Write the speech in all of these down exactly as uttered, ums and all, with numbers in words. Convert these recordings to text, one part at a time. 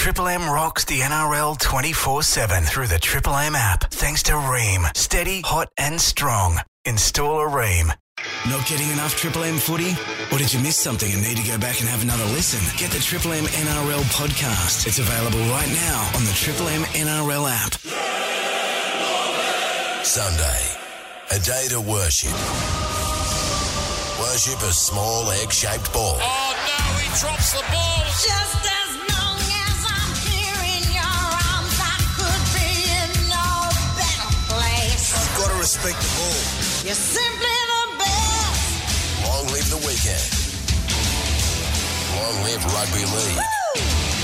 Triple M rocks the N R L twenty-four seven through the Triple M app. Thanks to Ream. Steady, hot and strong. Install a Ream. Not getting enough Triple M footy? Or did you miss something and need to go back and have another listen? Get the Triple M N R L podcast. It's available right now on the Triple M N R L app. Sunday, a day to worship. Worship a small egg-shaped ball. Oh no, he drops the ball. Just as long as I'm here in your arms, I could be in no better place. I've got to respect the ball. You're simply the best. Long live the weekend. Long live rugby league. Woo!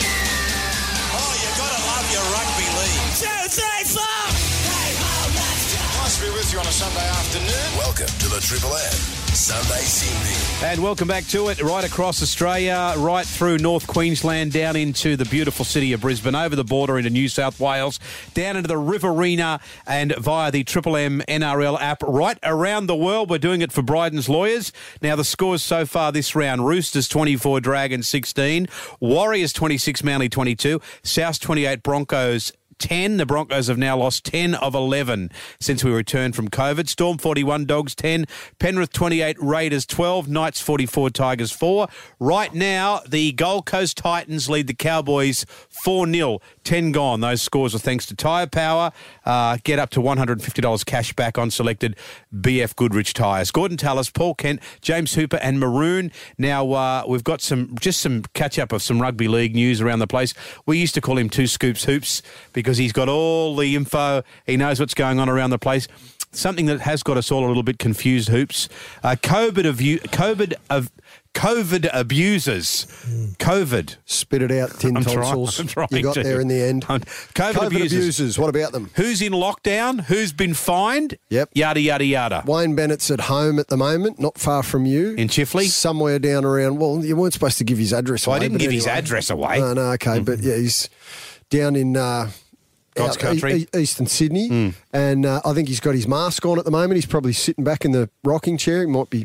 Oh, you got to love your rugby league. Two, three, four. Hey, ho, let's go. Nice to be with you on a Sunday afternoon. Welcome to the Triple M Sunday Sydney. And welcome back to it, right across Australia, right through North Queensland, down into the beautiful city of Brisbane, over the border into New South Wales, down into the Riverina, and via the Triple M N R L app, right around the world. We're doing it for Bryden's Lawyers. Now, the scores so far this round: Roosters twenty-four, Dragons sixteen, Warriors twenty-six, Manly twenty-two, South twenty-eight, Broncos ten. The Broncos have now lost ten of eleven since we returned from COVID. Storm forty-one, Dogs ten, Penrith twenty-eight, Raiders twelve, Knights forty-four, Tigers four. Right now, the Gold Coast Titans lead the Cowboys four nil, ten gone. Those scores are thanks to Tyre Power. Uh, get up to one hundred fifty dollars cash back on selected B F Goodrich tyres. Gordon Tallis, Paul Kent, James Hooper and Maroon. Now, uh, we've got some just some catch-up of some rugby league news around the place. We used to call him Two Scoops Hoops because he's got all the info. He knows what's going on around the place. Something that has got us all a little bit confused, Hoops. Uh, COVID of COVID of COVID abusers. COVID. Spit it out, tin I'm tonsils. trying, I'm trying you got to. there in the end. COVID, COVID abusers. abusers. What about them? Who's in lockdown? Who's been fined? Yep. Yada, yada, yada. Wayne Bennett's at home at the moment, not far from you. In Chifley? Somewhere down around, well, you weren't supposed to give his address Well, away. I didn't but give his anyway. address away. No, no, okay, Mm-hmm. but yeah, he's down in uh, God's out- country. e- e- eastern Sydney, Mm. and uh, I think he's got his mask on at the moment. He's probably sitting back in the rocking chair. He might be...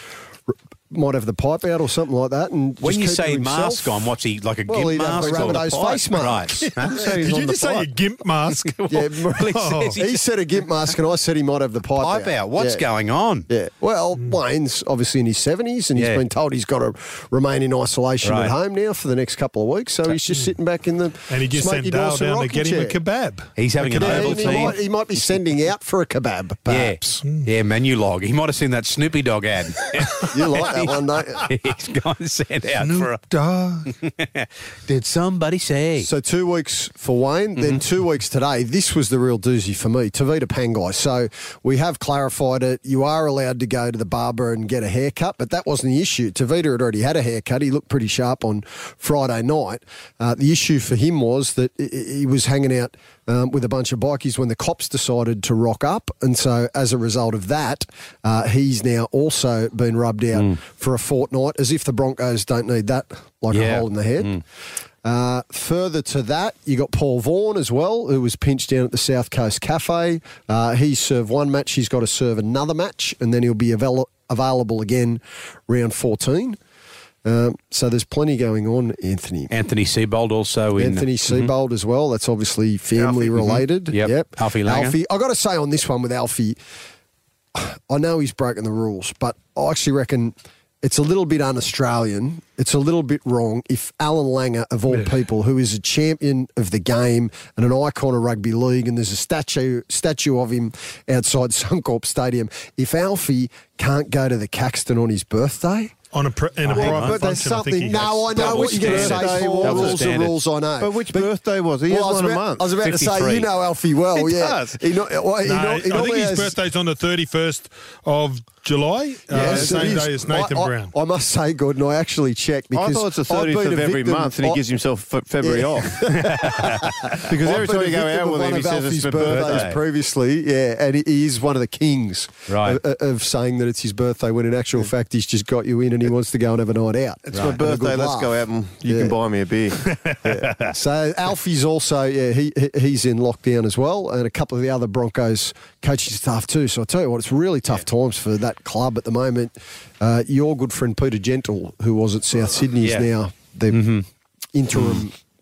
Might have the pipe out or something like that. And When just you keep say to himself. mask on, what's he, like a Well, gimp he'd have mask? the or Rabbitoh's the pipe? face mask. Right. So he's Did on you the just say a pipe. gimp mask? Yeah, Well, he Oh. says he he's said a gimp mask, and I said he might have the pipe, pipe out. What's Yeah. going on? Yeah. Well, Wayne's obviously in his seventies, and he's Yeah. been told he's got to remain in isolation Right. at home now for the next couple of weeks. So he's just sitting back in the And he just smoky sent Dale Dawson down to rocking get him a chair. kebab. He's having an Yeah, oval and he, team. might, he might be sending out for a kebab, perhaps. Yeah, yeah, menu log. He might have seen that Snoopy Dog ad. You like that one, don't you? He's gone sent out for a... Dog. Did somebody say? So two weeks for Wayne, then two weeks today. This was the real doozy for me, Tavita Pangai. So we have clarified it. You are allowed to go to the barber and get a haircut, but that wasn't the issue. Tavita had already had a haircut. He looked pretty sharp on Friday night. Uh, the issue for him was that i- i- he was hanging out um, with a bunch of bikies when the cops decided to rock up. And so as a result of that, uh, he's now also been rubbed out for a fortnight, as if the Broncos don't need that like Yeah. a hole in the head. Uh, further to that, you got Paul Vaughan as well, who was pinched down at the South Coast Cafe. Uh, he served one match. He's got to serve another match, and then he'll be avail- available again round fourteen. Um, so there's plenty going on, Anthony. Anthony Seibold also in... Anthony Seibold as well. That's obviously family Alfie, mhm. related. Yep. Alfie Langer. Alfie. I got to say on this one with Alfie, I know he's broken the rules, but I actually reckon it's a little bit un-Australian. It's a little bit wrong if Alan Langer, of all people, who is a champion of the game and an icon of rugby league, and there's a statue statue of him outside Suncorp Stadium, if Alfie can't go to the Caxton on his birthday... On a pr- in a Well, private but there's function, I think something. he No, has. I know Double what you're going to say. standard. For Double rules are standard. rules, I know. But which birthday was he? He Well, I has was one a about, month. I was about to say, fifty-three. you know Alfie well, He yeah. does. He not, well, he No, not, he I think normally his has- birthday's on the thirty-first of July, uh, Yes, same it is. day as Nathan I, I, Brown. I must say, Gordon, I actually checked because I thought it's the I've thirtieth been of a every victim- month and he I- gives himself fe- February Yeah. off. Because I've every been time a you go victim out of with one him, he of says Alfie's it's my birthdays birthday. previously, yeah, and he is one of the kings Right. of, of saying that it's his birthday when in actual fact he's just got you in and he wants to go and have a night out. It's Right. my And a birthday. good Let's laugh. go out and you Yeah. can buy me a beer. So Alfie's also, yeah, he he- he's in lockdown as well, and a couple of the other Broncos coaching staff too. So I tell you what, it's really tough times for that club at the moment. Uh, your good friend Peter Gentle, who was at South Sydney, is Yeah. now the interim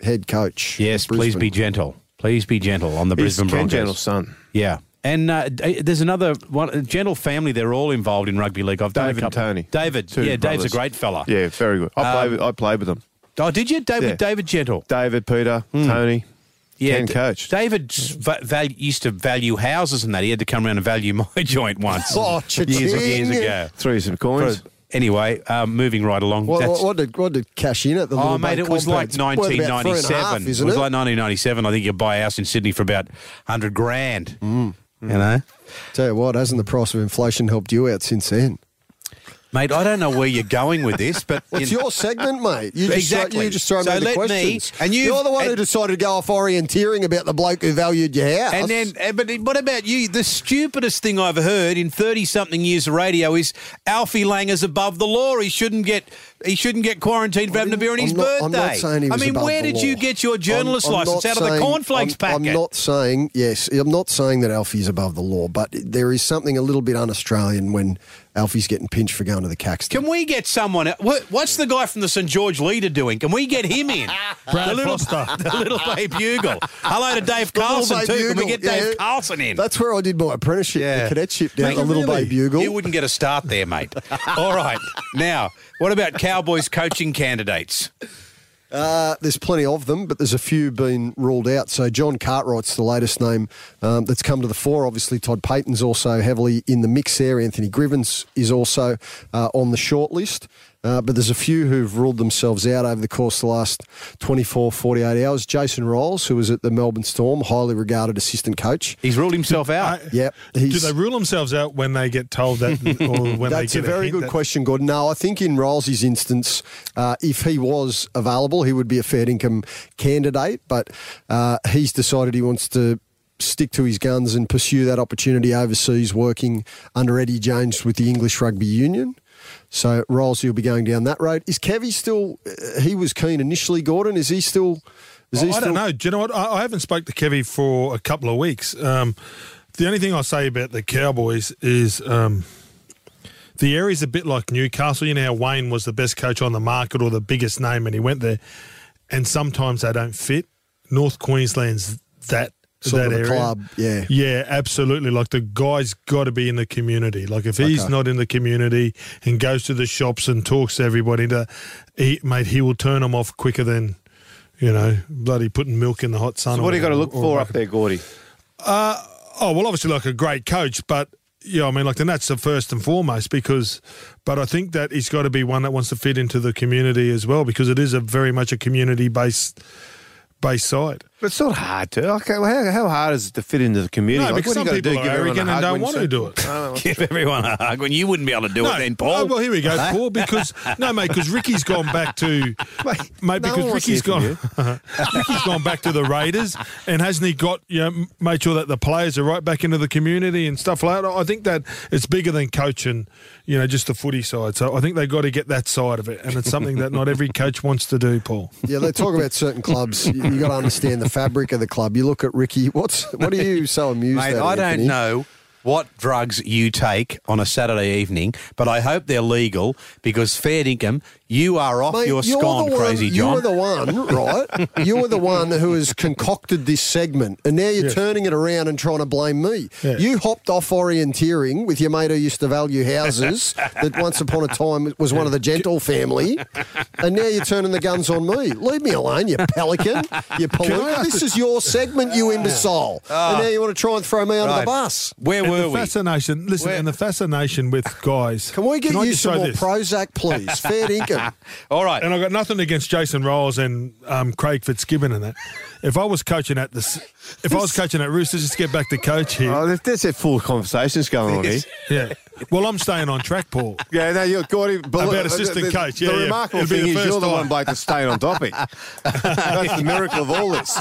head coach. Yes, of please Brisbane. be gentle. Please be gentle on the He's Brisbane Ken Broncos. Gentle's son. Yeah. And uh, d- there's another one, a gentle family. They're all involved in rugby league. I've done David a and couple. Tony. David. Two yeah, Dave's a brothers. great fella. Yeah, very good. I, play Um, with, I played with them. Oh, did you? David, Yeah. David Gentle. David, Peter, Tony. Yeah, Ken D- coached. David va- val- used to value houses and that. He had to come around and value my joint once. Oh, years, cha-ching. years ago. Threw some coins. Anyway, um, moving right along. What, That's- what, what did what did cash in at the Oh, Little mate, Bay it was like Compound? It's worth nineteen about three and a half, ninety-seven. isn't It was it? like nineteen ninety-seven. I think you buy a house in Sydney for about one hundred grand. Mm. You know? Tell you what, hasn't the price of inflation helped you out since then? Mate, I don't know where you're going with this, but... It's in- your segment, mate. You just Exactly. Throw, you just throw So me the let me- questions. and you- You're the one who and- decided to go off orienteering about the bloke who valued your house. And then, eh, but what about you? The stupidest thing I've heard in thirty-something years of radio is Alfie Langer's above the law. He shouldn't get he shouldn't get quarantined for having a beer on his I'm not, birthday. I'm not saying he was I mean, above where the did you law. get your journalist I'm- I'm license? not Out of the saying- cornflakes I'm, packet? I'm not saying, yes, I'm not saying that Alfie's above the law, but there is something a little bit un-Australian when Alfie's getting pinched for going to the Caxton. Can we get someone? What, what's the guy from the St George Leader doing? Can we get him in? Brad the little, Foster. the little Bay Bugle. Hello to Dave Little Carlson Bay too. Can we Bugle, get Dave yeah. Carlson in? That's where I did my apprenticeship, Yeah. the cadetship down Mate, at the Little really? Bay Bugle. You wouldn't get a start there, mate. All right. Now, what about Cowboys coaching candidates? Uh, there's plenty of them, but there's a few been ruled out. So John Cartwright's the latest name um, that's come to the fore. Obviously, Todd Payton's also heavily in the mix there. Anthony Grivens is also uh, on the short list. Uh, but there's a few who've ruled themselves out over the course of the last twenty-four, forty-eight hours. Jason Rolls, who was at the Melbourne Storm, highly regarded assistant coach. He's ruled himself out. I- Yep. Do he's- they rule themselves out when they get told that, or when That's they a get very hint good that- question, Gordon. No, I think in Rolls' instance, uh, if he was available, he would be a fair income candidate, but uh, he's decided he wants to stick to his guns and pursue that opportunity overseas working under Eddie Jones with the English Rugby Union. So Rolls will be going down that road. Is Kevy still, uh, he was keen initially, Gordon. Is he still... Is he I still, don't know. Do you know what? I, I haven't spoke to Kevy for a couple of weeks. Um, the only thing I'll say about the Cowboys is um, the area's a bit like Newcastle. You know how Wayne was the best coach on the market or the biggest name and he went there, and sometimes they don't fit. North Queensland's that Sort that of a area. club, yeah. Yeah, absolutely. Like the guy's got to be in the community. Like if he's Okay. not in the community and goes to the shops and talks to everybody, to, he, mate, he will turn them off quicker than, you know, bloody putting milk in the hot sun. So or what do you got to whatever, look or for like up there, Gordy? Oh, well, obviously like a great coach, but, yeah, I mean, like, then that's the first and foremost because, but I think that he's got to be one that wants to fit into the community as well because it is a very much a community-based based side. But it's not hard to. Okay, well, how, how hard is it to fit into the community? No, Like, because what some do you people gotta do, are give everyone arrogant a and hug don't when want you to say- do it. I don't know. Give everyone a hug when you wouldn't be able to do it then, Paul. Oh, well, here we go, Paul. Because no, mate, because Ricky's gone back to mate. no Because one wants to Ricky's hear gone. Ricky's gone back to the Raiders, and hasn't he got you know made sure that the players are right back into the community and stuff like that? I think that it's bigger than coaching, you know, just the footy side. So I think they've got to get that side of it, and it's something that not every coach wants to do, Paul. Yeah, they talk about certain clubs. You, you got to understand the fabric of the club. You look at Ricky. What's what are you so amused Mate, at? I don't Anthony? know what drugs you take on a Saturday evening, but I hope they're legal because fair dinkum, you are off Mate, your you're scone, the one, Crazy You John. were the one, right? You were the one who has concocted this segment, and now you're Yes. turning it around and trying to blame me. Yeah. You hopped off orienteering with your mate who used to value houses that once upon a time was one of the Gentle family, and now you're turning the guns on me. Leave me alone, you pelican, you polluter. This is your segment, you imbecile. And now you want to try and throw me under Right. the bus. Where And were the we? fascination, listen, Where- and the fascination with guys. Can we get I you just some say more this? Prozac, please? Fair dinkum. All right. And I've got nothing against Jason Rolls and um, Craig Fitzgibbon and that. If I was coaching at the, if I was coaching at Roosters, just get back to coach here. Oh, there's- there's a full conversations going on here. Yeah. Well, I'm staying on track, Paul. Yeah, no, you're Gordy. About assistant the, coach. The Yeah, yeah. remarkable It'll be thing the is first you're the time. one bloke that's staying on topic. That's the miracle of all this.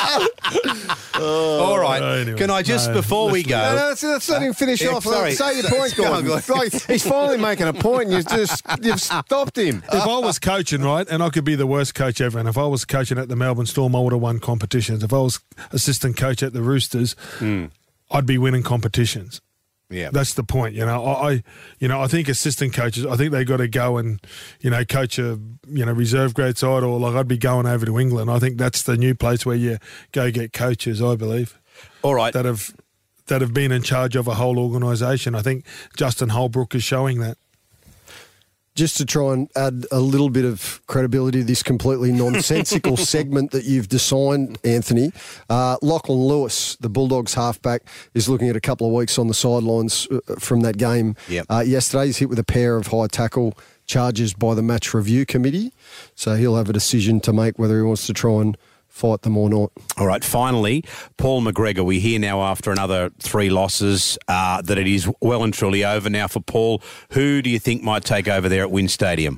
All right. Oh, anyway, Can I just, no, before we let's go... No, no, let's, let's let him finish Yeah, off. sorry. Say your Sorry. point, Go on, Gordon. go on. Right, he's finally making a point, and you've just you've stopped him. If I was coaching, right, and I could be the worst coach ever, and if I was coaching at the Melbourne Storm, I would have won competitions. If I was assistant coach at the Roosters, I'd be winning competitions. Yeah. That's the point. You know, I, I you know, I think assistant coaches, I think they got to go and, you know, coach a, you know, reserve grade side, or like I'd be going over to England. I think that's the new place where you go get coaches, I believe. All right. That have that have been in charge of a whole organisation. I think Justin Holbrook is showing that. Just to try and add a little bit of credibility to this completely nonsensical segment that you've designed, Anthony, uh, Lachlan Lewis, the Bulldogs halfback, is looking at a couple of weeks on the sidelines from that game Yep. uh, yesterday. He's hit with a pair of high tackle charges by the match review committee, so he'll have a decision to make whether he wants to try and fight them or not. All right, finally, Paul McGregor. We hear now after another three losses uh, that it is well and truly over now for Paul. Who do you think might take over there at Wynn Stadium?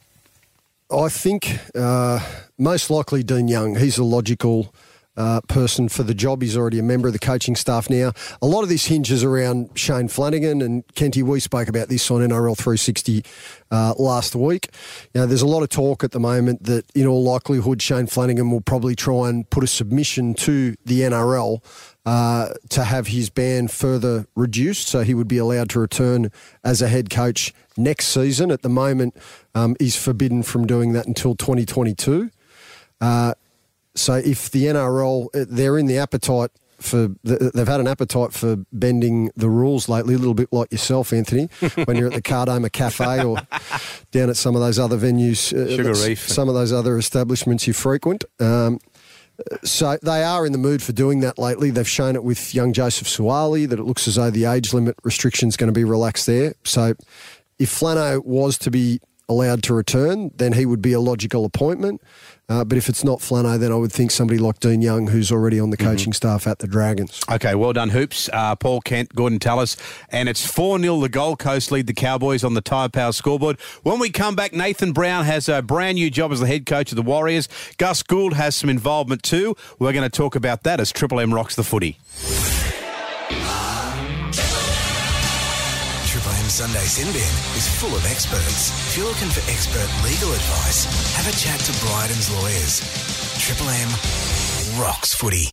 I think uh, most likely Dean Young. He's a logical uh, person for the job. He's already a member of the coaching staff now. A lot of this hinges around Shane Flanagan, and Kenty, we spoke about this on N R L three sixty uh, last week. You know, there's a lot of talk at the moment that in all likelihood Shane Flanagan will probably try and put a submission to the N R L uh, to have his ban further reduced, so he would be allowed to return as a head coach next season. At the moment, um, he's forbidden from doing that until twenty twenty-two. Uh, so if the N R L, they're in the appetite for, they've had an appetite for bending the rules lately, a little bit like yourself, Anthony, when you're at the Cardoma Cafe or down at some of those other venues, uh, Sugar Reef. some of those other establishments you frequent. Um, So they are in the mood for doing that lately. They've shown it with young Joseph Suwali that it looks as though the age limit restriction is going to be relaxed there. So if Flano was to be allowed to return, then he would be a logical appointment. Uh, but if it's not Flano, then I would think somebody like Dean Young, who's already on the coaching mm-hmm. staff at the Dragons. Okay, well done, Hoops. Uh, Paul Kent, Gordon Tallis. And it's four nil the Gold Coast lead the Cowboys on the Tyre Power scoreboard. When we come back, Nathan Brown has a brand new job as the head coach of the Warriors. Gus Gould has some involvement too. We're going to talk about that as Triple M rocks the footy. Triple M Sunday Sin Bin is full of experts. If you're looking for expert legal advice, have a chat to Bryden's Lawyers. Triple M rocks footy.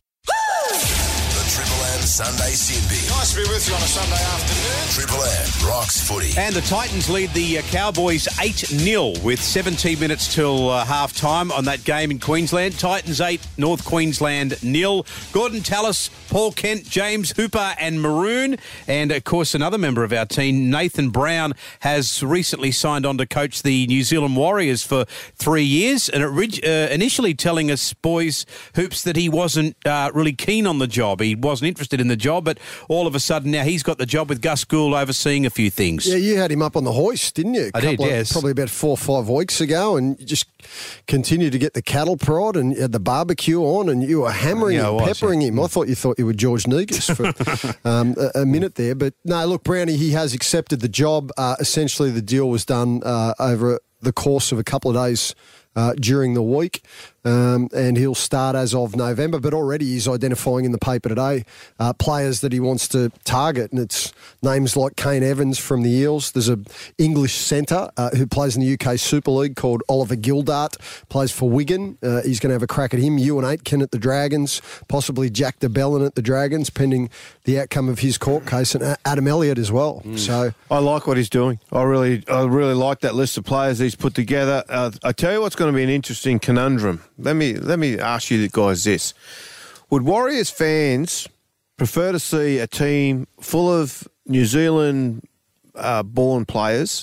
The Triple M Sunday Sin Bin. Nice to be with you on a Sunday afternoon. Triple M rocks footy. And the Titans lead the uh, Cowboys eight nil with seventeen minutes till uh, half time on that game in Queensland. Titans eight, North Queensland nil. Gordon Tallis, Paul Kent, James Hooper and Maroon. And, of course, another member of our team, Nathan Brown, has recently signed on to coach the New Zealand Warriors for three years. And orig- uh, initially telling us, boys, Hoops, that he wasn't uh, really keen on the job. He wasn't interested in the job, but all of a sudden now he's got the job with Gus Gould overseeing a few things. Yeah, you had him up on the hoist, didn't you? A I did, of, yes. Probably about four or five weeks ago, and you just continued to get the cattle prod and you had the barbecue on, and you were hammering Yeah, I him, was, peppering yeah. him. I thought you thought you were George Negus for um, a, a minute there. But no, look, Brownie, he has accepted the job. Uh, essentially, the deal was done uh, over the course of a couple of days uh, during the week. Um, and he'll start as of November, but already he's identifying in the paper today uh, players that he wants to target, and it's names like Kane Evans from the Eels. There's an English centre uh, who plays in the U K Super League called Oliver Gildart, plays for Wigan. Uh, he's going to have a crack at him. Ewan Aitken at the Dragons, possibly Jack de Bellin at the Dragons, pending the outcome of his court case, and Adam Elliott as well. Mm. So I like what he's doing. I really, I really like that list of players he's put together. Uh, I tell you what's going to be an interesting conundrum. Let me let me ask you guys this. Would Warriors fans prefer to see a team full of New Zealand uh, born players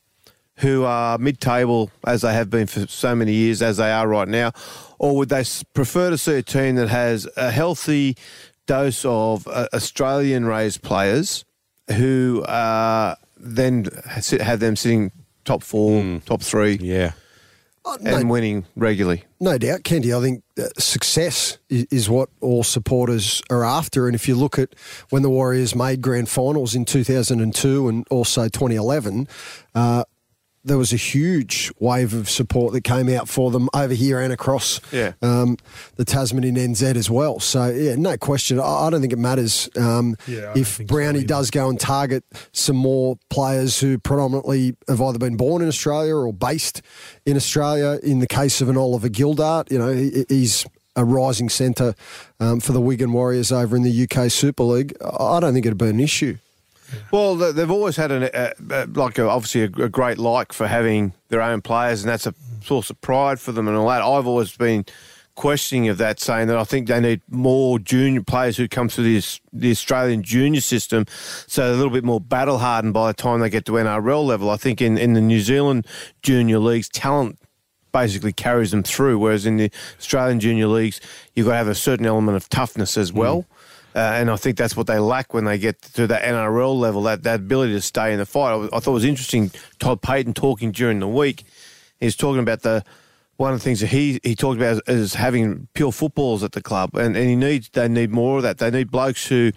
who are mid-table, as they have been for so many years, as they are right now, or would they prefer to see a team that has a healthy dose of uh, Australian-raised players who uh, then have them sitting top four, mm. top three? Yeah. Oh, no, and winning regularly. No doubt, Kenty. I think uh, success is, is what all supporters are after. And if you look at when the Warriors made grand finals in two thousand two and also twenty eleven, uh, there was a huge wave of support that came out for them over here and across yeah. um, the Tasmanian N Z as well. So, yeah, no question. I, I don't think it matters um, yeah, if Brownie so does go and target some more players who predominantly have either been born in Australia or based in Australia. In the case of an Oliver Gildart, you know, he, he's a rising centre um, for the Wigan Warriors over in the U K Super League. I don't think it'd be an issue. Well, th- they've always had an, uh, uh, like a, obviously a, a great like for having their own players, and that's a source of pride for them and all that. I've always been questioning of that, saying that I think they need more junior players who come through this, the Australian junior system, so they're a little bit more battle hardened by the time they get to N R L level. I think in, in the New Zealand junior leagues, talent basically carries them through, whereas in the Australian junior leagues, you've got to have a certain element of toughness as well. Mm. Uh, and I think that's what they lack when they get to that N R L level, that, that ability to stay in the fight. I, I thought it was interesting, Todd Payton talking during the week, he was talking about the one of the things that he, he talked about is, is having pure footballers at the club, and, and he needs they need more of that. They need blokes who,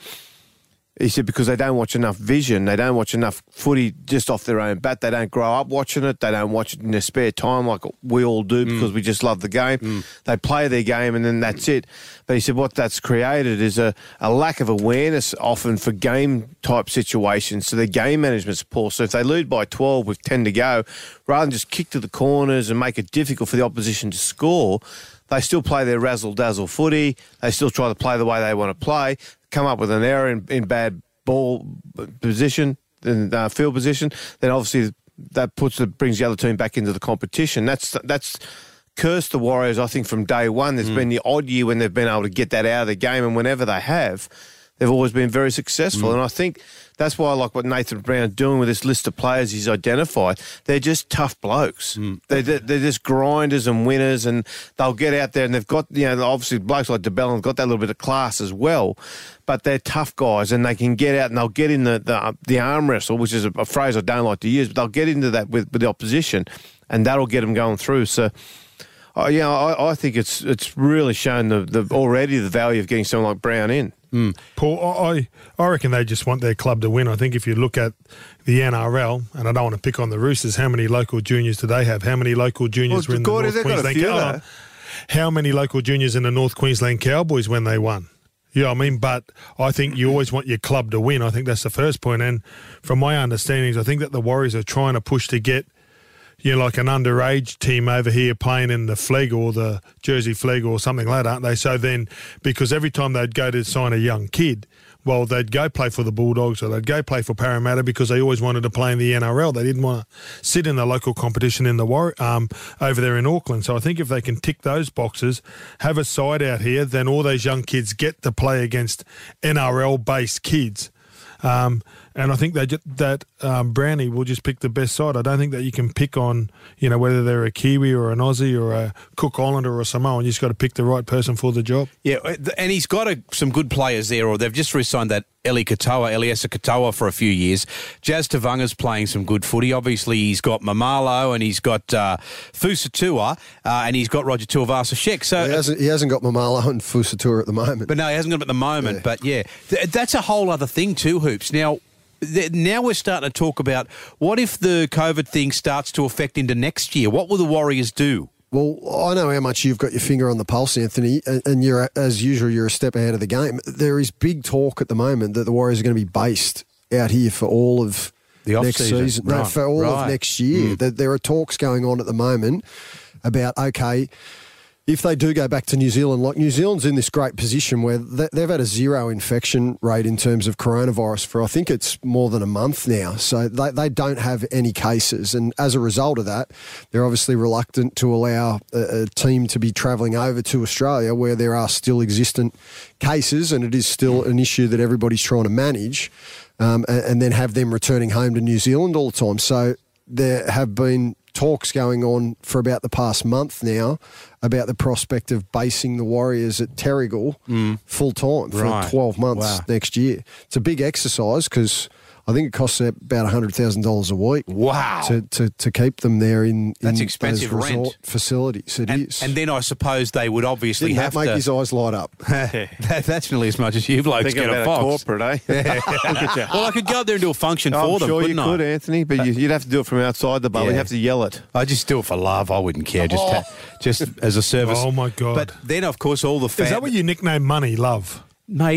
he said, because they don't watch enough vision, they don't watch enough footy just off their own bat. They don't grow up watching it. They don't watch it in their spare time like we all do because mm. we just love the game. Mm. They play their game and then that's it. But he said what that's created is a, a lack of awareness often for game-type situations. So their game management's poor. So if they lead by twelve with ten to go, rather than just kick to the corners and make it difficult for the opposition to score, they still play their razzle-dazzle footy. They still try to play the way they want to play, come up with an error in, in bad ball position, in uh, field position, then obviously that puts the, brings the other team back into the competition. That's that's cursed the Warriors, I think, from day one. There's mm. been the odd year when they've been able to get that out of the game, and whenever they have, they've always been very successful. Mm. And I think that's why I like what Nathan Brown's doing with this list of players he's identified. They're just tough blokes. Mm. They're, they're just grinders and winners, and they'll get out there and they've got, you know, obviously blokes like DeBellin have got that little bit of class as well, but they're tough guys and they can get out and they'll get in the, the, the arm wrestle, which is a, a phrase I don't like to use, but they'll get into that with, with the opposition and that'll get them going through. So, uh, yeah, I, I think it's it's really shown the, the already the value of getting someone like Brown in. Mm. Paul, I I reckon they just want their club to win. I think if you look at the N R L, and I don't want to pick on the Roosters, how many local juniors do they have? How many local juniors well, were in the North Queensland Cowboys? How many local juniors in the North Queensland Cowboys when they won? You know what I mean? But I think you always want your club to win. I think that's the first point. And from my understandings, I think that the Warriors are trying to push to get, you know, like an underage team over here playing in the Flegg or the Jersey Flegg or something like that, aren't they? So then, because every time they'd go to sign a young kid, well, they'd go play for the Bulldogs or they'd go play for Parramatta because they always wanted to play in the N R L. They didn't want to sit in the local competition in the War- um, over there in Auckland. So I think if they can tick those boxes, have a side out here, then all those young kids get to play against N R L-based kids. Um, and I think they just, that um, Brownie will just pick the best side. I don't think that you can pick on, you know, whether they're a Kiwi or an Aussie or a Cook Islander or a Samoan. You just got to pick the right person for the job. Yeah, and he's got a, some good players there, or they've just re-signed that Eli Katoa, Eliesa Katoa for a few years. Jazz Tavanga's playing some good footy. Obviously, he's got Mamalo and he's got uh, Fusatua uh, and he's got Roger Tuivasa-Sheck. So he hasn't, he hasn't got Mamalo and Fusatua at the moment. But no, he hasn't got them at the moment. Yeah. But yeah, th- that's a whole other thing too, Hoops. Now, th- now we're starting to talk about what if the COVID thing starts to affect into next year? What will the Warriors do? Well, I know how much you've got your finger on the pulse, Anthony, and you're, as usual, you're a step ahead of the game. There is big talk at the moment that the Warriors are going to be based out here for all of the next season. season, right. no, for all right. of next year. Mm. There are talks going on at the moment about, okay, if they do go back to New Zealand, like New Zealand's in this great position where they've had a zero infection rate in terms of coronavirus for I think it's more than a month now. So they, they don't have any cases. And as a result of that, they're obviously reluctant to allow a, a team to be travelling over to Australia where there are still existent cases and it is still an issue that everybody's trying to manage, um, and, and then have them returning home to New Zealand all the time. So there have been talks going on for about the past month now about the prospect of basing the Warriors at Terrigal mm. full time for right. twelve months wow. next year. It's a big exercise because I think it costs about one hundred thousand dollars a week. Wow. To, to, to keep them there in, That's in expensive those resort rent. facilities. It and, is. And then I suppose they would obviously Didn't have that make to... his eyes light up. that, that's nearly as much as you blokes Thinking get a about Fox. a corporate, eh? Well, I could go up there and do a function I'm for them, sure couldn't you I? could, Anthony, but you, you'd have to do it from outside the bar. Yeah. You'd have to yell it. I just do it for love. I wouldn't care. Just, Oh. ha- just as a service. Oh, my God. But then, of course, all the fans... Is that what you nickname money, love? Mate...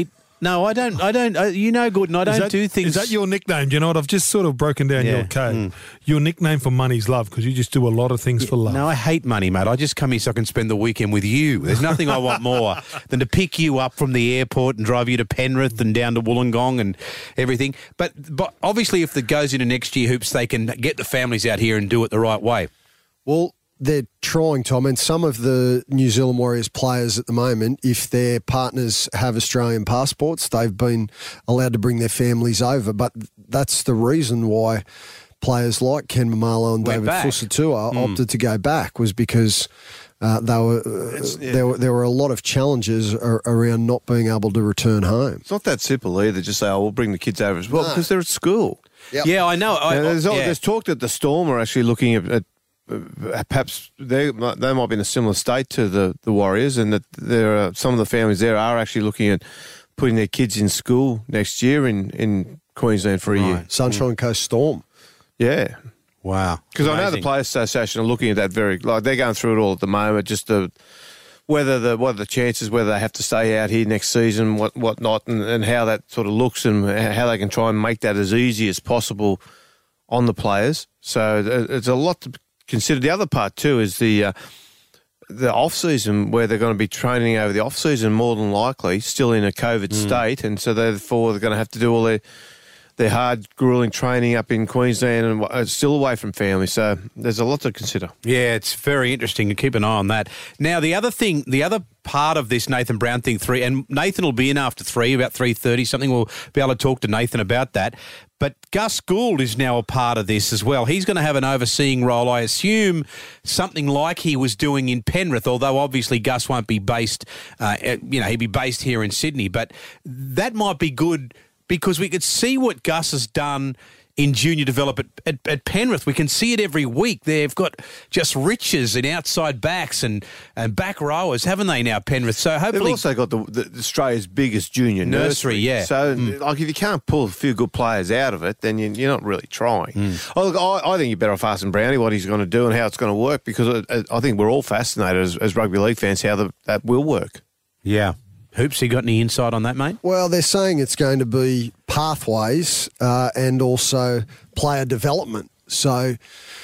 No, I don't. I don't. Uh, you know, Gordon, I Is don't that- do things. Is that your nickname? Do you know what? I've just sort of broken down Yeah. your code. Mm. Your nickname for money's love because you just do a lot of things for love. No, I hate money, mate. I just come here so I can spend the weekend with you. There's nothing I want more than to pick you up from the airport and drive you to Penrith and down to Wollongong and everything. But but obviously, if it goes into next year hoops, they can get the families out here and do it the right way. Well, they're trying, Tom, and some of the New Zealand Warriors players at the moment, if their partners have Australian passports, they've been allowed to bring their families over. But that's the reason why players like Ken Mamalo and Went David back. Fusatua Mm. opted to go back, was because uh, they were uh, yeah. there were there were a lot of challenges ar- around not being able to return home. It's not that simple either. Just say, oh, we'll bring the kids over as well No. because they're at school. Yep. Yeah, I know. I, Now, there's, yeah. there's talk that the Storm are actually looking at, at uh, perhaps they they might be in a similar state to the, the Warriors, and that there are some of the families there are actually looking at putting their kids in school next year in, in Queensland for a year. Sunshine Coast Storm. Yeah, Wow. because I know the Amazing. Players Association are looking at that very like they're going through it all at the moment. Just the whether the what are the chances whether they have to stay out here next season, what what not, and, and how that sort of looks, and how they can try and make that as easy as possible on the players. So th- it's a lot to consider. The other part too is the uh, the off season where they're going to be training over the off season more than likely still in a COVID state, and so therefore they're going to have to do all their their hard, grueling training up in Queensland and uh, still away from family. So there's a lot to consider. Yeah, it's very interesting to keep an eye on that. Now, the other thing, the other part of this Nathan Brown thing, three, and Nathan will be in after three, about three thirty something. We'll be able to talk to Nathan about that. But Gus Gould is now a part of this as well. He's going to have an overseeing role, I assume, something like he was doing in Penrith, although obviously Gus won't be based, uh, at, you know, he'd be based here in Sydney. But that might be good because we could see what Gus has done in junior development at, at, at Penrith. We can see it every week. They've got just riches and outside backs and, and back rowers, haven't they now, Penrith? So They've hopefully... also got the, the Australia's biggest junior Nursery, nursery. yeah. So, Mm. like, if you can't pull a few good players out of it, then you, you're not really trying. Mm. Oh, look, I, I think you're better off asking Brownie what he's going to do and how it's going to work, because I, I think we're all fascinated as, as rugby league fans how the, that will work. Yeah. Hoops, you got any insight on that, mate? Well, they're saying it's going to be pathways uh, and also player development. So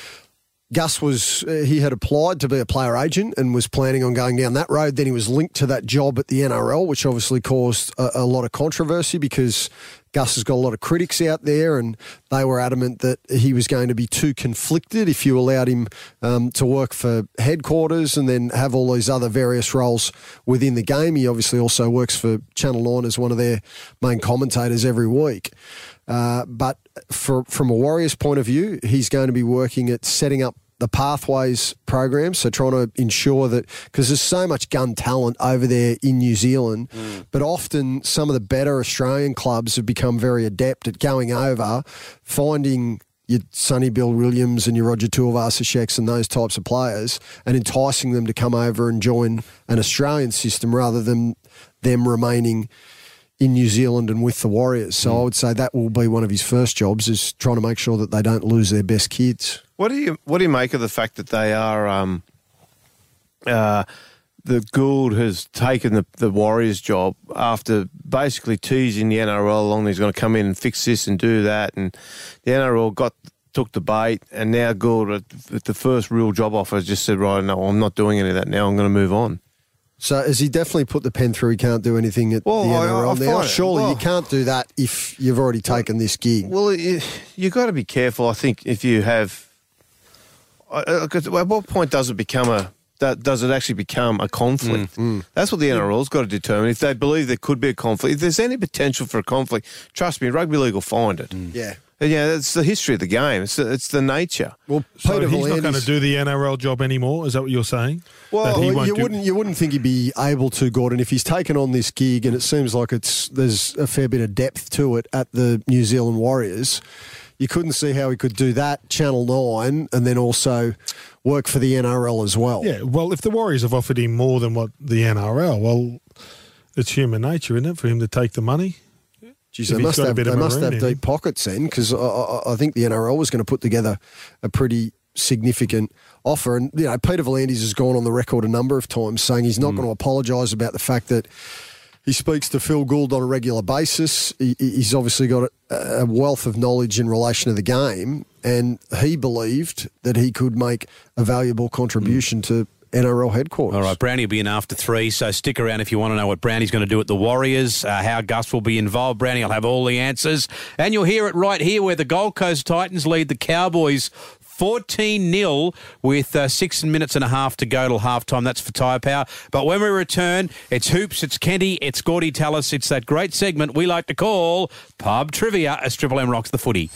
Gus was, uh, he had applied to be a player agent and was planning on going down that road. Then he was linked to that job at the N R L, which obviously caused a, a lot of controversy because Gus has got a lot of critics out there, and they were adamant that he was going to be too conflicted if you allowed him um, to work for headquarters and then have all these other various roles within the game. He obviously also works for Channel nine as one of their main commentators every week. Uh, but for, from a Warriors point of view, he's going to be working at setting up the Pathways program, so trying to ensure that, because there's so much gun talent over there in New Zealand, mm. but often some of the better Australian clubs have become very adept at going over, finding your Sonny Bill Williams and your Roger Tuivasa-Sheck and those types of players, and enticing them to come over and join an Australian system rather than them remaining in New Zealand and with the Warriors. So mm. I would say that will be one of his first jobs, is trying to make sure that they don't lose their best kids. What do you what do you make of the fact that they are um, uh, the Gould has taken the, the Warriors job after basically teasing the N R L along? He's going to come in and fix this and do that, and the N R L got took the bait, and now Gould at the first real job offer has just said, right, no, I'm not doing any of that now. I'm going to move on. So has he definitely put the pen through? He can't do anything at well, the I, N R L I now. find it- Surely well, you can't do that if you've already taken this gig. Well, you, you got to be careful. I think if you have, uh, at what point does it become a that does it actually become a conflict? Mm, mm. That's what the N R L's got to determine. If they believe there could be a conflict, if there's any potential for a conflict, trust me, rugby league will find it. Mm. Yeah. And yeah, it's the history of the game. It's the, it's the nature. Well, So Peter he's not going to V'landys- do the N R L job anymore. Is that what you're saying? Well, That he Well, won't you do- wouldn't you wouldn't think he'd be able to, Gordon, if he's taken on this gig, and it seems like it's there's a fair bit of depth to it at the New Zealand Warriors. You couldn't see how he could do that, Channel nine, and then also work for the N R L as well. Yeah. Well, if the Warriors have offered him more than what the N R L, well, it's human nature, isn't it, for him to take the money? Geez, If they he's must got a have, bit they of must maroon have in deep him. pockets then, because I, I, I think the N R L was going to put together a pretty significant offer. And, you know, Peter V'landys has gone on the record a number of times saying he's not Mm. going to apologise about the fact that He speaks to Phil Gould on a regular basis. He, he's obviously got a, a wealth of knowledge in relation to the game, and he believed that he could make a valuable contribution mm. to N R L headquarters. All right, Brownie will be in after three, so stick around if you want to know what Brownie's going to do at the Warriors, uh, how Gus will be involved. Brownie will have all the answers. And you'll hear it right here where the Gold Coast Titans lead the Cowboys fourteen nil with uh, six minutes and a half to go till halftime. That's for Tyre Power. But when we return, it's Hoops, it's Kenty, it's Gordy Tallis. It's that great segment we like to call Pub Trivia as Triple M rocks the footy.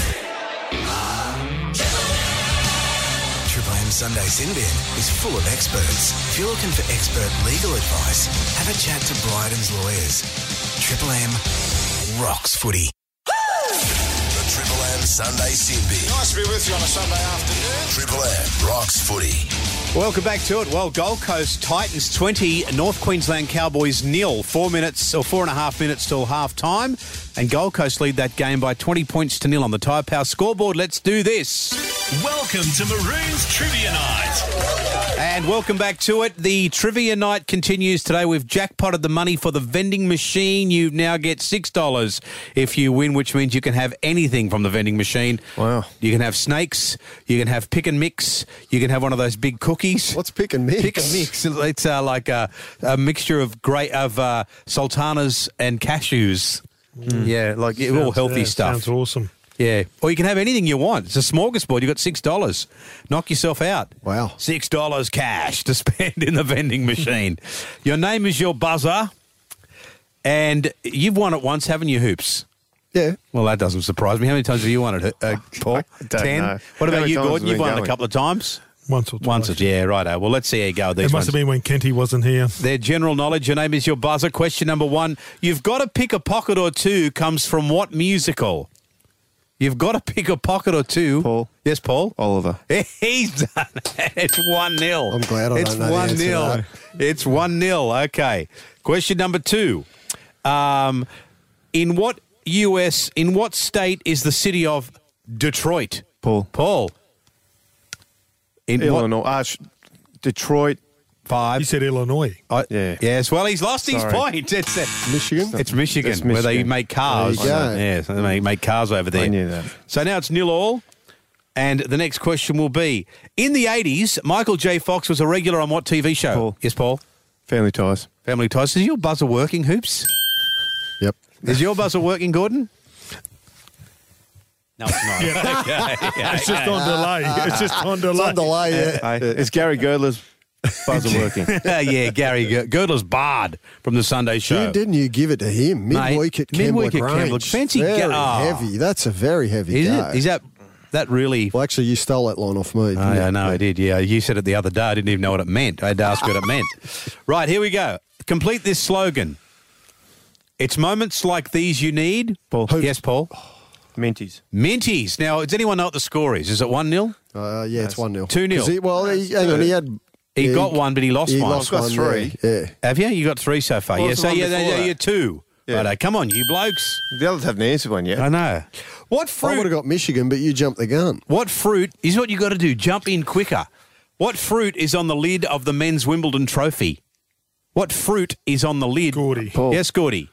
Triple M Sunday Sin Bin is full of experts. If you're looking for expert legal advice, have a chat to Bryden's lawyers. Triple M rocks footy. The Triple M Sunday Sin Bin. Nice to be with you on a Sunday afternoon. Triple M rocks footy. Welcome back to it. Well, Gold Coast Titans twenty, North Queensland Cowboys nil. Four minutes or four and a half minutes till half time. And Gold Coast lead that game by twenty points to nil on the Tyre Power scoreboard. Let's do this. Welcome to Maroons Trivia Night. And welcome back to it. The Trivia Night continues today. We've jackpotted the money for the vending machine. You now get six dollars if you win, which means you can have anything from the vending machine. Wow. You can have snakes. You can have pick and mix. You can have one of those big cookies. What's pick and mix? Pick and mix. It's uh, like a, a mixture of great of uh, sultanas and cashews. Mm. Yeah, like Sounds, all healthy yeah, stuff. Sounds awesome. Yeah. Or you can have anything you want. It's a smorgasbord. You've got six dollars. Knock yourself out. Wow. six dollars cash to spend in the vending machine. Your name is your buzzer, and you've won it once, haven't you, Hoops? Yeah. Well, that doesn't surprise me. How many times have you won it, uh, Paul? I don't Ten? know. What How about many you, times Gordon? have You've we won it going? a couple of times? Once or twice. Once, yeah, righto. Well, let's see how you go with these It must ones. have been when Kenty wasn't here. Their general knowledge. Your name is your buzzer. Question number one. You've got to pick a pocket or two comes from what musical? You've got to pick a pocket or two. Paul. Yes, Paul? Oliver. He's done it. It's one nil. I'm glad I it's don't know the one answer to nil. that. It's one nil. Okay. Question number two. Um, in what U S, in what state is the city of Detroit? Paul. Paul. In Illinois. what? Uh, sh- Detroit. Five. You said Illinois. I- Yeah. Yes. Well, he's lost his Sorry. point. It's uh, Michigan? It's Michigan, It's where they Michigan. make cars. There you go. Yeah, so they make, make cars over there. I knew that. So now it's nil all. And the next question will be, in the eighties, Michael J. Fox was a regular on what T V show? Paul. Yes, Paul? Family Ties. Family Ties. Is your buzzer working, Hoops? Yep. Is your buzzer working, Gordon? No, it's not. It's just on delay. It's just on delay. It's on delay, yeah. Hey, is Gary Girdler's buzzer working? yeah, Gary G- Girdler's barred from the Sunday show. You, didn't you give it to him? Midweek Mate, at midweek Kembla at Kembla. Grange. Fancy very ga- oh. heavy. That's a very heavy Is go. it? Is that that really... Well, actually, you stole that line off me. didn't Oh, you? yeah, no, I did. Yeah, you said it the other day. I didn't even know what it meant. I had to ask what it meant. Right, here we go. Complete this slogan. It's moments like these you need. Paul. Yes, Paul. Minties. Minties. Now, does anyone know what the score is? Is it one nil? Uh, yeah, it's one nil. two nil. 'Cause he- Well, he, hang on, he had... He yeah, got one, but he lost he one. lost I've got one, three. Yeah. yeah. Have you? You got three so far. What yeah, was the so one yeah, before yeah, that? you're two. Yeah. Righto, come on, you blokes. The others haven't answered one yet. I know. What I would have fruit? got Michigan, but you jumped the gun. What fruit is what you got to do? Jump in quicker. What fruit is on the lid of the men's Wimbledon trophy? What fruit is on the lid? Gordy. Paul. Yes, Gordy.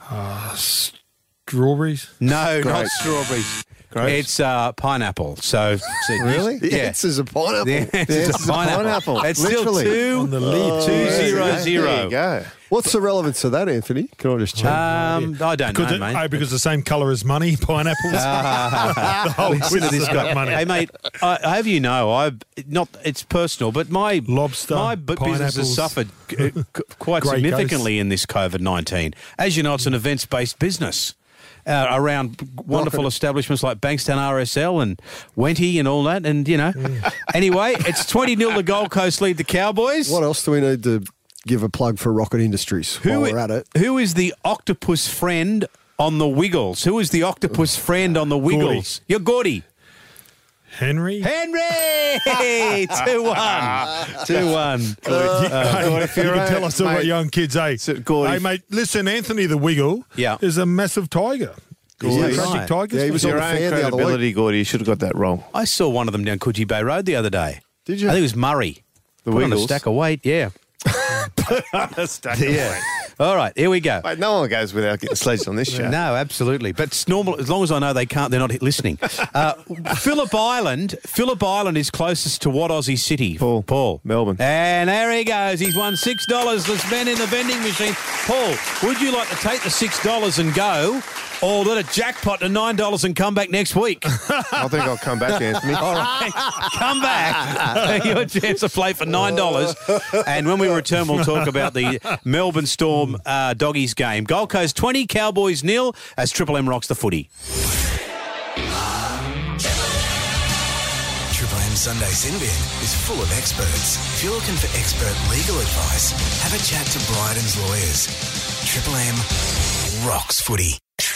Strawberries. No, not Grapes. strawberries. Grapes. It's uh, pineapple. So, so Really? Yeah. The answer's a pineapple. The answer's It's a a pineapple. pineapple. It's still Literally. two, On the lid. two yeah, zero yeah. zero. There you go. What's the relevance of that, Anthony? Can I just check? Um, I don't Because know, it, mate. oh, because the same colour as money, pineapples. the whole Listen to quiz this is about guy. money. Hey, mate, I, I have you know, I not it's personal, but my Lobster, my b- business has pineapples. suffered uh, c- quite Grey significantly in this COVID nineteen. As you know, it's an events based business. Uh, around wonderful establishments like Bankstown R S L and Wenty and all that, and you know. Anyway, it's twenty nil the Gold Coast lead the Cowboys. What else do we need to give a plug for Rocket Industries while Who we're i- at it? Who is the octopus friend on the Wiggles? Who is the octopus friend on the Wiggles? You're Gordy. Henry? Henry! two one. two one. Hey, if you you're can a- tell us all about mate, young kids, eh? so, Gordy- Hey, mate, listen, Anthony the Wiggle Yeah. is a massive tiger. He's Gordy. a tragic Right. tiger. Yeah, he was on Your the own fan the other credibility, Gordy. You should have got that wrong. I saw one of them down Coogee Bay Road the other day. Did you? I think it was Murray. The Put on a Wiggles. stack of weight, yeah. Stack Yeah. All right, here we go. Mate, no one goes without getting sledged on this show. No, absolutely. But it's normal, as long as I know they can't, they're not listening. Uh, Phillip Island, Phillip Island is closest to what Aussie city? Paul. Paul. Melbourne. And there he goes. He's won six dollars to spend in the vending machine. Paul, would you like to take the six dollars and go, or let a jackpot to nine dollars and come back next week? I think I'll come back, Anthony. All right, come back. Your chance to play for nine dollars. And when we return, we'll talk about the Melbourne Storm uh, Doggies game. Gold Coast twenty, Cowboys nil as Triple M rocks the footy. Triple M Sunday Sin Bin is full of experts. If you're looking for expert legal advice, have a chat to Bryden's lawyers. Triple M rocks footy.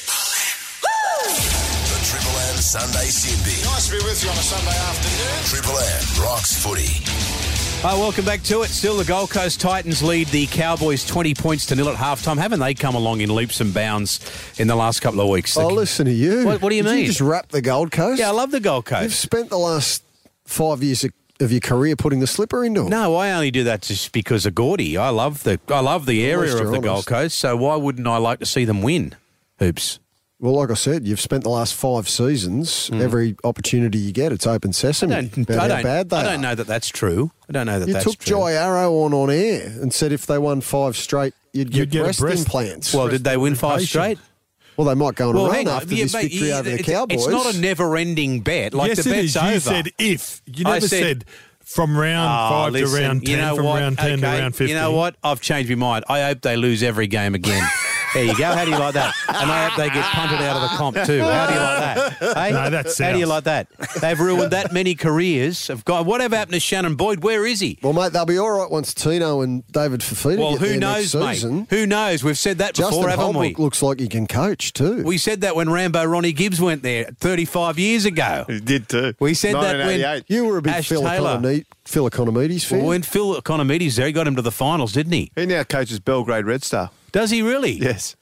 The Triple M Sunday Sin Bin. Nice to be with you on a Sunday afternoon. Triple M rocks footy. Oh, welcome back to it. Still the Gold Coast Titans lead the Cowboys twenty points to nil at halftime. Haven't they come along in leaps and bounds in the last couple of weeks? Oh, listen to you. What- what do you Did mean? You just wrap the Gold Coast? Yeah, I love the Gold Coast. You've spent the last five years of, of your career putting the slipper into them. No, I only do that just because of Gordy. I love the I love the area Unless of you're the Gold honest. Coast, so why wouldn't I like to see them win? Hoops. Well, like I said, you've spent the last five seasons, every opportunity you get, it's open sesame. I don't, about I how don't, bad they I don't are. know that that's true. I don't know that You that's took true. Jai Arrow on on air and said if they won five straight, you'd get, You'd get a breast, breast- implants. Well, did they win five straight? Well, they might go on Well, a run hang on. after Yeah, this mate, victory yeah, over the it's- Cowboys. It's not a never-ending bet. Like yes, the it bet's is. over. You said if. You I never said- said, from round Oh, five listen, to round ten, you know from what? round ten to Okay, round fifteen. You know what? I've changed my mind. I hope they lose every game again. There you go. How do you like that? And I hope they get punted out of the comp too. How do you like that? Hey? No, that's How do you south. like that? They've ruined that many careers of guys. Whatever happened to Shannon Boyd? Where is he? Well, mate, they'll be all right once Tino and David Fafita Well, get who there knows, next mate? season. Who knows? We've said that Justin before, haven't we? Holbrook looks like he can coach too. We said that when Rambo Ronnie Gibbs went there thirty-five years ago. He did too. We said that when nineteen eighty-eight. you were a big Ash Phil, Taylor. Economi- Phil Economides fan. Well, when Phil Economides there, he got him to the finals, didn't he? He now coaches Belgrade Red Star. Does he really? Yes.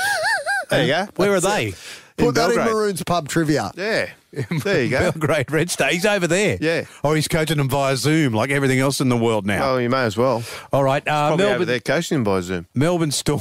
There you go. Where are That's they? it. Put In that in Belgrade. Maroons pub trivia. Yeah. There you go. Belgrade Red Star. He's over there. Yeah. Or he's coaching them via Zoom, like everything else in the world now. Oh, you may as well. All right. Uh, Probably over Melbourne, there coaching him by Zoom. Melbourne Storm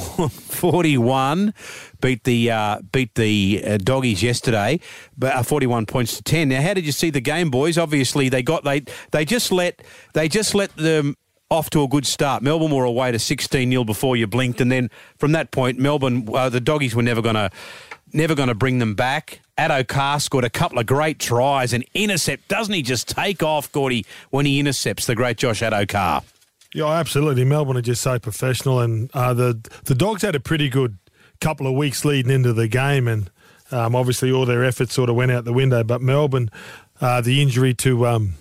forty-one beat the uh, beat the uh, Doggies yesterday, but uh, forty-one points to ten. Now, how did you see the game, boys? Obviously, they got they they just let they just let them off to a good start. Melbourne were away to sixteen nil before you blinked, and then from that point, Melbourne uh, the Doggies were never going to never going to bring them back. Addo Carr scored a couple of great tries and intercept. Doesn't he just take off, Gordy, when he intercepts the great Josh Addo Carr? Yeah, absolutely. Melbourne are just so professional, and uh, the the Dogs had a pretty good couple of weeks leading into the game, and um, obviously all their efforts sort of went out the window. But Melbourne, uh, the injury to um,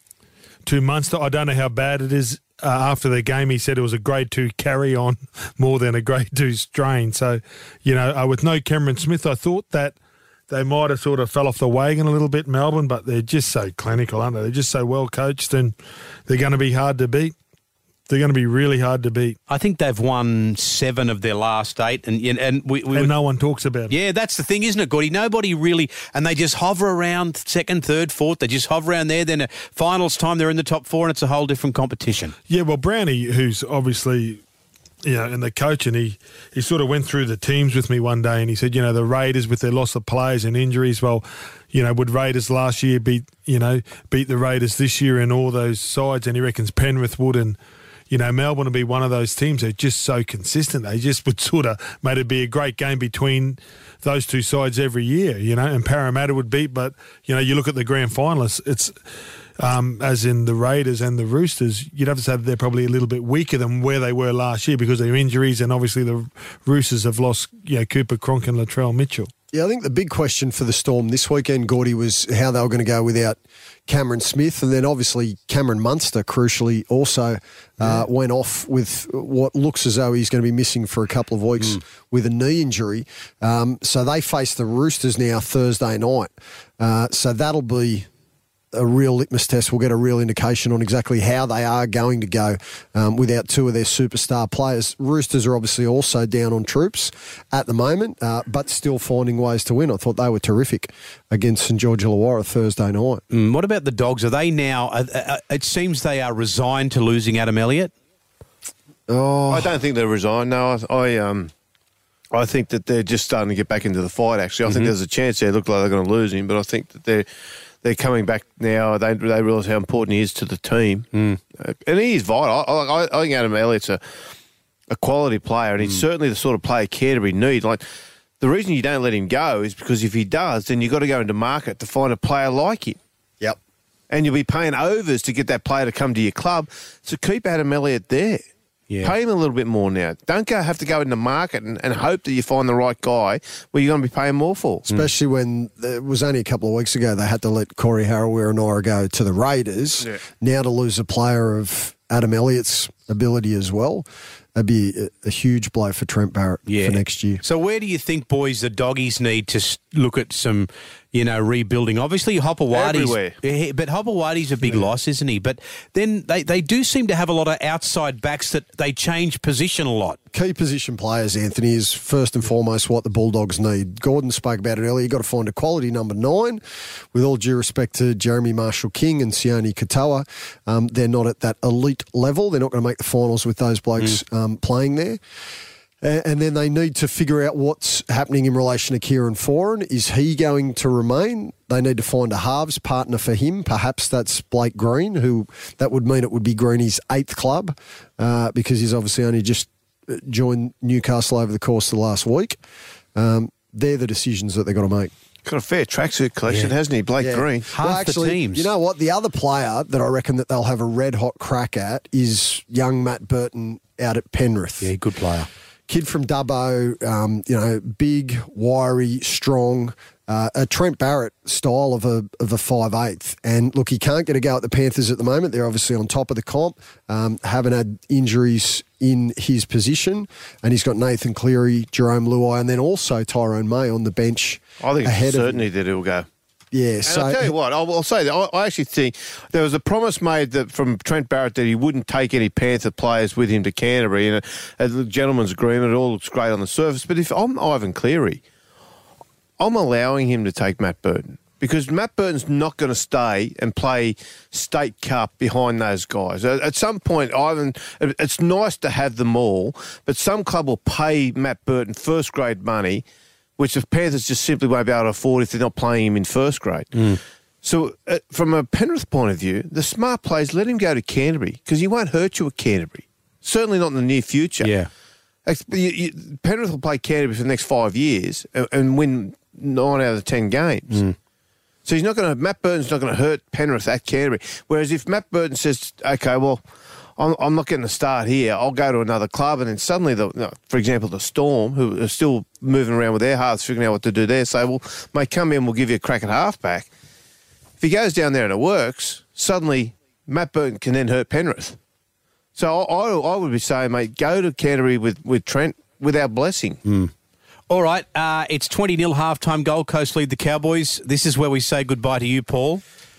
to Munster, I don't know how bad it is. Uh, after the game, he said it was a grade two carry on more than a grade two strain. So, you know, uh, with no Cameron Smith, I thought that they might have sort of fell off the wagon a little bit, Melbourne, but they're just so clinical, aren't they? They're just so well coached, and they're going to be hard to beat. They're going to be really hard to beat. I think they've won seven of their last eight, and and we, we And no one talks about it. yeah, that's the thing, isn't it, Gordy? Nobody really, and they just hover around second, third, fourth. They just hover around there. Then at finals time, they're in the top four, and it's a whole different competition. Yeah, well, Brownie, who's obviously, you know, and the coach, and he, he sort of went through the teams with me one day, and he said, you know, the Raiders with their loss of players and injuries, well, you know, would Raiders last year beat, you know, beat the Raiders this year and all those sides, and he reckons Penrith would, and you know, Melbourne would be one of those teams that are just so consistent. They just would sort of made it be a great game between those two sides every year, you know, and Parramatta would beat. But, you know, you look at the grand finalists, it's um, as in the Raiders and the Roosters, you'd have to say that they're probably a little bit weaker than where they were last year because of their injuries. And obviously the Roosters have lost, you know, Cooper Cronk and Latrell Mitchell. Yeah, I think the big question for the Storm this weekend, Gordy, was how they were going to go without Cameron Smith, and then obviously Cameron Munster, crucially, also uh, went off with what looks as though he's going to be missing for a couple of weeks mm. with a knee injury. Um, so they face the Roosters now Thursday night. Uh, so that'll be a real litmus test. We'll get a real indication on exactly how they are going to go um, without two of their superstar players. Roosters are obviously also down on troops at the moment, uh, but still finding ways to win. I thought they were terrific against St George Illawarra Thursday night. Mm, what about the Dogs? Are they now, uh, uh, it seems they are resigned to losing Adam Elliott? Oh, I don't think they resign. No, I, I um, I think that they're just starting to get back into the fight. Actually, I think there's a chance they look like they're going to lose him, but I think that they're they're coming back now. They they realise how important he is to the team, mm. uh, and he is vital. I, I, I think Adam Elliott's a a quality player, and he's mm. certainly the sort of player Canterbury need. Like the reason you don't let him go is because if he does, then you've got to go into market to find a player like him. Yep. And you'll be paying overs to get that player to come to your club. So keep Adam Elliott there. Yeah. Pay him a little bit more now. Don't go have to go in the market and, and hope that you find the right guy where you're going to be paying more for. Especially mm. when it was only a couple of weeks ago they had to let Corey Harawira-Naera go to the Raiders. Yeah. Now to lose a player of Adam Elliott's ability as well, that'd be a, a huge blow for Trent Barrett yeah. for next year. So where do you think, boys, the Doggies need to s- look at some, you know, rebuilding? Obviously, Hopewadi's... Everywhere. But Hopewadi's a big yeah. loss, isn't he? But then they, they do seem to have a lot of outside backs that they change position a lot. Key position players, Anthony, is first and foremost what the Bulldogs need. Gordon spoke about it earlier. You've got to find a quality number nine. With all due respect to Jeremy Marshall-King and Sione Katoa, um, they're not at that elite level. They're not going to make the finals with those blokes mm. um, playing there. And then they need to figure out what's happening in relation to Kieran Foran. Is he going to remain? They need to find a halves partner for him. Perhaps that's Blake Green, who that would mean it would be Greeny's eighth club uh, because he's obviously only just joined Newcastle over the course of the last week. Um, they're the decisions that they've got to make. Got a fair tracksuit collection, yeah. hasn't he, Blake yeah. Green? Half well, actually, the teams. You know what? The other player that I reckon that they'll have a red-hot crack at is young Matt Burton out at Penrith. Yeah, good player. Kid from Dubbo, um, you know, big, wiry, strong, uh, a Trent Barrett style of a of a five eighth. And look, he can't get a go at the Panthers at the moment. They're obviously on top of the comp, um, haven't had injuries in his position, and he's got Nathan Cleary, Jerome Luai, and then also Tyrone May on the bench. I think ahead it's of certainty him. that he'll go. Yeah, and so I'll tell you what, I'll, I'll say that I, I actually think there was a promise made that from Trent Barrett that he wouldn't take any Panther players with him to Canterbury, and a, a gentleman's agreement. It all looks great on the surface, but if I'm Ivan Cleary, I'm allowing him to take Matt Burton because Matt Burton's not going to stay and play State Cup behind those guys. At some point, Ivan, it's nice to have them all, but some club will pay Matt Burton first grade money, which the Panthers just simply won't be able to afford if they're not playing him in first grade. Mm. So uh, from a Penrith point of view, the smart players, let him go to Canterbury because he won't hurt you at Canterbury. Certainly not in the near future. Yeah. You, you, Penrith will play Canterbury for the next five years and, and win nine out of the ten games. Mm. So he's not going to, Matt Burton's not going to hurt Penrith at Canterbury. Whereas if Matt Burton says, okay, well, I'm, I'm not getting a start here, I'll go to another club, and then suddenly, the, for example, the Storm, who are still moving around with their halves, figuring out what to do there, say, well, mate, come in, we'll give you a crack at halfback. If he goes down there and it works, suddenly Matt Burton can then hurt Penrith. So I, I would be saying, mate, go to Canterbury with, with Trent with our blessing. Mm. All right, uh, it's twenty nil halftime. Gold Coast lead the Cowboys. This is where we say goodbye to you, Paul.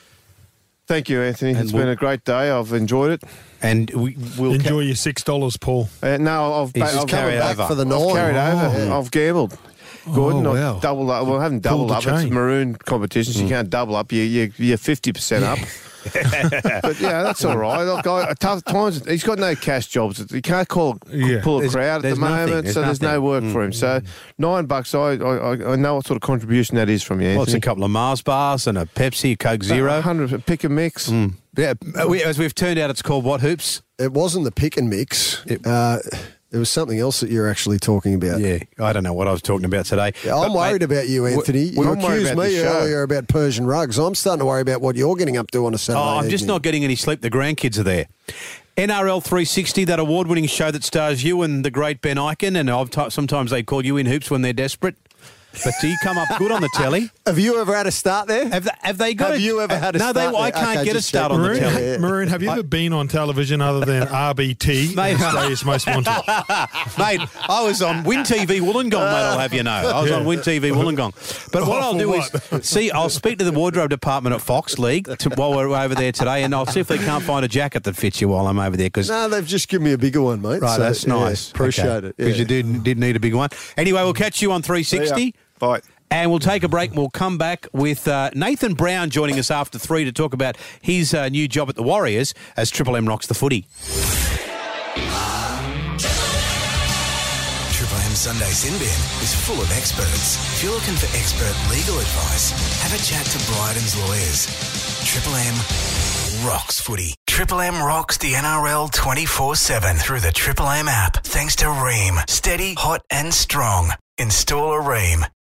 Thank you, Anthony. And it's we'll, been a great day. I've enjoyed it. And we will enjoy ca- your six dollars, Paul. Uh, no, I've, ba- I've carried back over. for the nine. I've carried oh, over. Yeah. I've gambled. Gordon, oh, wow. I've doubled up. Well, I haven't doubled up. It's maroon competition, so mm. you can't double up. You, you, you're fifty percent up. But yeah, that's all right. Look, I, tough times. He's got no cash jobs. He can't call yeah. pull a there's, crowd at the moment, there's so there's no work mm. for him. So nine bucks. I, I I know what sort of contribution that is from you, Anthony. Well, it's a couple of Mars bars and a Pepsi, a Coke Zero, a hundred pick and mix. Mm. Yeah, we, as we've turned out, it's called what hoops? It wasn't the pick and mix. It, uh, There was something else that you're actually talking about. Yeah, I don't know what I was talking about today. Yeah, I'm worried mate, about you, Anthony. You accused me earlier about Persian rugs. I'm starting to worry about what you're getting up to on a Saturday Oh, I'm evening. just not getting any sleep. The grandkids are there. N R L three sixty, that award-winning show that stars you and the great Ben Eichen, and I've t- sometimes they call you in hoops when they're desperate. But do you come up good on the telly? Have you ever had a start there? Have they, have they got Have a, you ever had a no, start they, there? I can't okay, get a start on Maroon, the telly. yeah. Maroon, have you ever I, been on television other than R B T, mate, Australia's Most Wanted? Mate, I was on Win T V Wollongong, mate, I'll have you know. I was yeah. on Win T V Wollongong. But what oh, I'll do what? is, see, I'll speak to the wardrobe department at Fox League to, while we're over there today, and I'll see if they can't find a jacket that fits you while I'm over there. Cause, no, they've just given me a bigger one, mate. Right, so, that's nice. Yeah, appreciate okay. it. Because yeah. you did, did need a big one. Anyway, we'll catch you on three sixty. Bye. And we'll take a break and we'll come back with uh, Nathan Brown joining us after three to talk about his uh, new job at the Warriors as Triple M rocks the footy. Sunday Sinbin is full of experts. If you're looking for expert legal advice, have a chat to Bryden's lawyers. Triple M rocks footy. Triple M rocks the N R L twenty-four seven through the Triple M app. Thanks to Ream. Steady, hot and strong. Install a Ream.